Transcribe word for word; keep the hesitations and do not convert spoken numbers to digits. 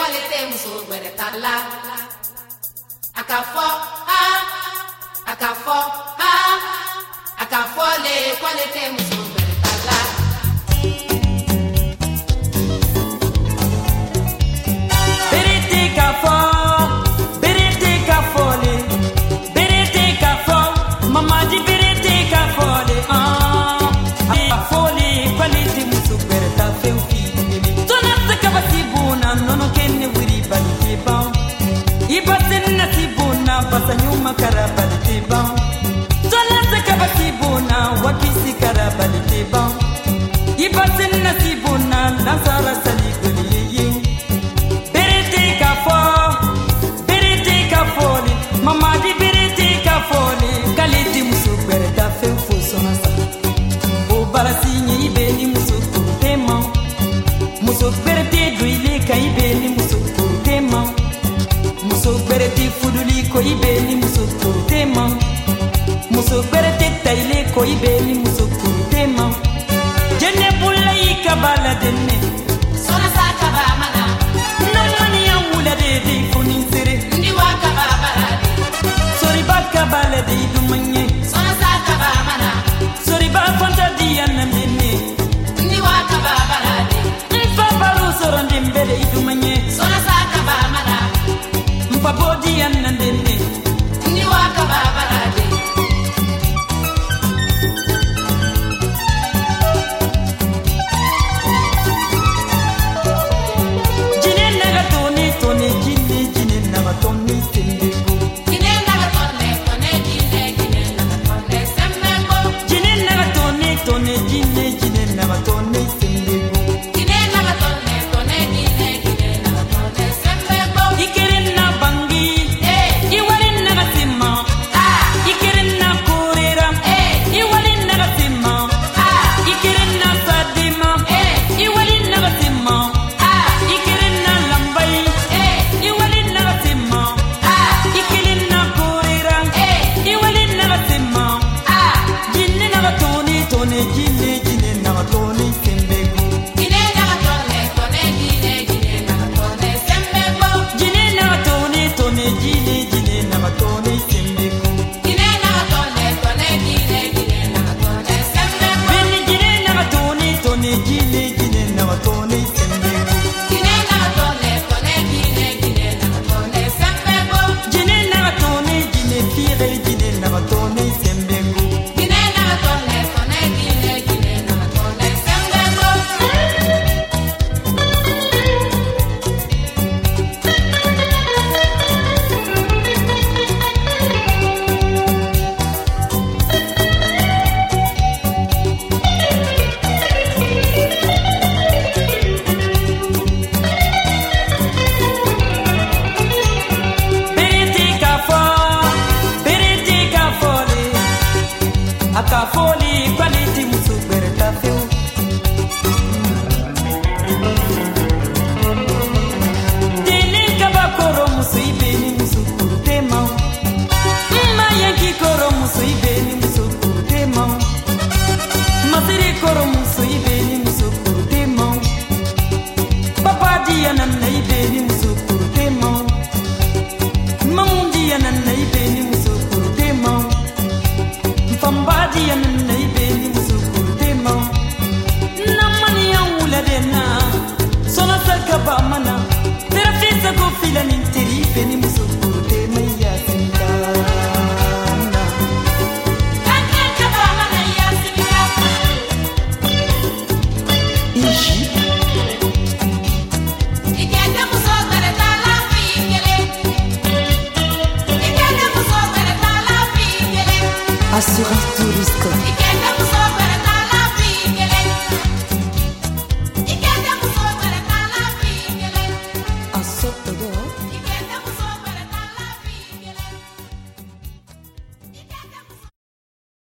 qualité muso wɛrɛ t'a la a ka fɔ ha a ka fɔ ha a ka fɔ le qualité muso wɛrɛ t'a la. Berete ka fɔ berete ka fɔ le berete ka fɔ mamaji berete ka fɔ le ah a fɔ le qualité muso wɛrɛ t'a fɛ o fi tona se ka basi bona nono kenne wiri bali te ban iba senna si bona basa nyuma kara bali te ban tona se ka basi bona wakisi kara bali te ban iba senna si bona lansara sali goli ye berete ka fɔ berete ka fɔ le mamadi berete ka fɔ le qualité muso wɛrɛ t'a fɛ fo sɔnna sa o barasi ɲɛ i bɛ ni muso kurute ma muso berete do ile ka i bɛ ni muso kurute ma muso berete fuduli ko i bɛ ni muso kurute ma muso berete ta ile ko i bɛ ni muso kurute ma jɛnɛ bula i ka ba la denne sɔnna sa ka ba mana namani ya wula de de foni sere ndi wa ka ba bara de sori ba ka ba la de dumanye sɔnna sa ka ba mana sori ba fanta di ya na denne ndi wa ka ba bara de mfa baro soro ndembele idumanye sɔnna sa ka ba mana mfa bodi ya na denne ndi wa ka ba bara de. jine naga toni toni jine jine naga toni sembego Gine naga tonne tonne gine gine naga tonne sembego. jine naga toni toni jine jine naga toni sembego Gine naga tonne tonne gine gine naga tonne sembego. ikirin na bangi Eh iwarin naga simma ah ikirin na korera eh iwarin naga simma ah ikirin na sadima eh iwarin naga simma ah ikirin na lambai eh iwarin naga simma ah ikirin na korera eh iwarin naga simma ah. jinne naga toni toni jinne jinne naga toni sembego Gine naga tonne tonne gine gine naga tonne sembego. jinne naga toni toni jinne jinne naga toni sembego Gine naga tonne tonne gine gine naga tonne sembego. beni jinne naga toni toni jinne jinne naga toni sembego Gine naga tonne tonne gine gine naga tonne sembego. jinne naga toni jinne fire jinne naga toni sembego Gine naga tonne tonne gine gine naga tonne sembego. berete ka fɔ berete ka fɔ le a ka fɔ le qualité muso wɛrɛ t'a fɛ o deni kaba kɔrɔ muso i bɛ ni muso kurute ma ma yanki kɔrɔ muso i bɛ ni muso kurute ma masiri kɔrɔ muso i bɛ ni muso kurute ma papa diya nana i bɛ ni muso kurute ma mamundi ya nana i bɛ ni muso kurute ma nfambadi ya nana i bɛ ni muso kurute ma namani ya wula de na sɔnna sa ka ba mana tera fisa ko fila ni teri i bɛ ni muso kurute ma ya sindana Kankan kaba mana yasimika. ishi Ikete muso wɛrɛ t'a la f'i kelen. Ikete muso wɛrɛ t'a la f'i kelen. assurance